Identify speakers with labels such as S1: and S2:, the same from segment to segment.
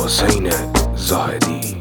S1: حسین زاهدی.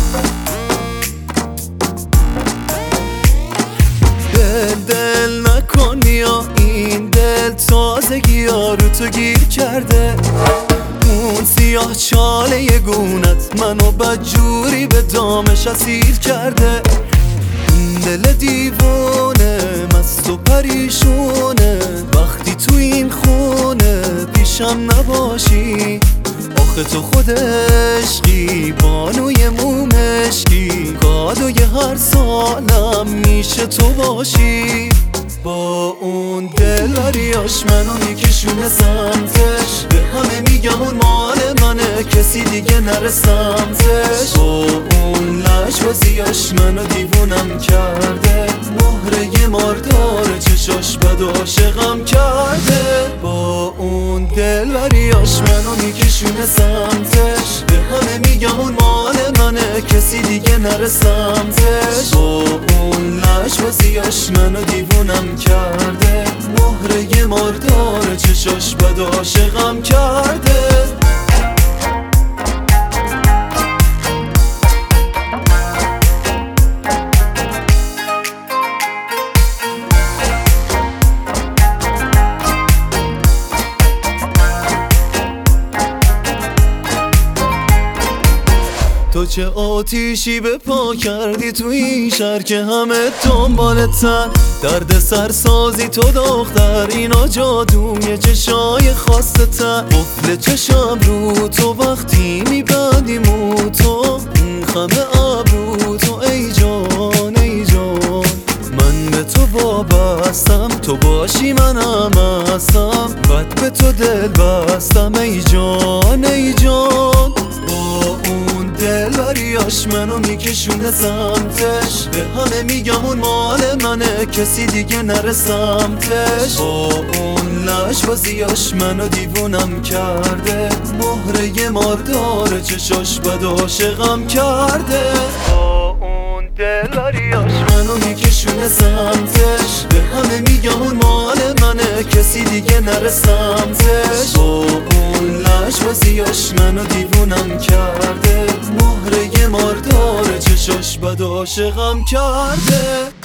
S2: دل نکن یا این دل تازگی ها رو تو گیر کرده. اون سیاه چاله گونت منو بدجوری به دامش اسیر کرده. دل دیوونه مست و پریشونه وقتی تو این خونه پیشم نباشی. آخه تو خود عشقی بانوی مومشکی کادوی هر سالم میشه تو باشی. با اون دلبریاش منو میکشونه سمتش، به همه میگم اون مال منه کسی دیگه نره سمتش. با اون لجبازیاش منو دیوونم کرده، مهره ماردار چشاش بد عاشقم کرده. با اون دلبریاش منو میکشونه سمتش، به همه میگم اون مال منه کسی دیگه نره سمتش. با اون لجبازیاش منو دیوونم کرده، مهره ماردار چشاش بد عاشقم کرده. تو چه آتیشی به پا کردی تو این شهر که همه دنبالتن. درد سرسازی تو دختر اینا جادوی چشای خاصتن. قفل چشم رو تو وقتی میبندی مو تو این خمه ابرو تو ای جان ای جان. من به تو وابستم تو باشی منم هستم، بد به تو دل بستم ای جان ای جان. با اون دلبریاش منو میکشونه سمتش، به همه میگم اون مال منه کسی دیگه نره سمتش. با اون لجبازیاش منو دیوونم کرده، مهره ماردار چشاش بد عاشقم کرده. با اون دلبریاش منو میکشونه سمتش، به همه میگم اون مال منه کسی دیگه نره سمتش. با اون لجبازیاش منو دیوونم کرده، مهره ماردار چشاش بد عاشقم کرده.